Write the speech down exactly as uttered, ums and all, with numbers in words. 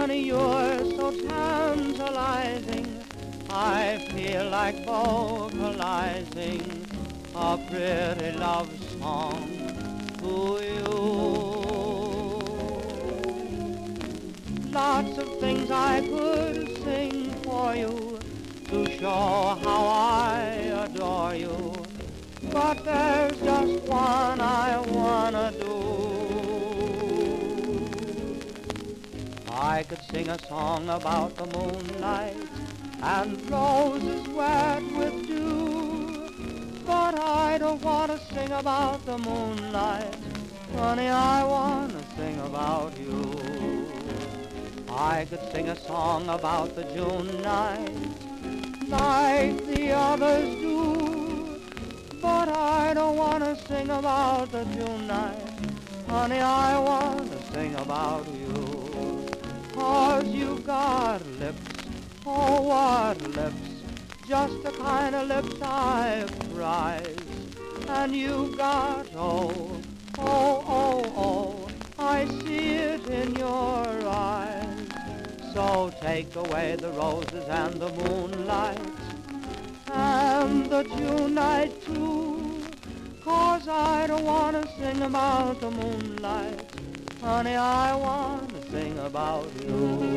Honey, you're so tantalizing, I feel like vocalizing a pretty love song to you. Lots of things I could sing for you to show how I adore you, but there's just one I wanna do. I could sing a song about the moonlight and roses wet with dew, but I don't want to sing about the moonlight. Honey, I want to sing about you. I could sing a song about the June night like the others do, but I don't want to sing about the June night. Honey, I want to sing about you. 'Cause you've got lips, oh what lips, just the kind of lips I prize. And you've got, oh, oh, oh, oh, I see it in your eyes. So take away the roses and the moonlight and the June night too, 'cause I don't want to sing about the moonlight. Honey, I want to sing about you.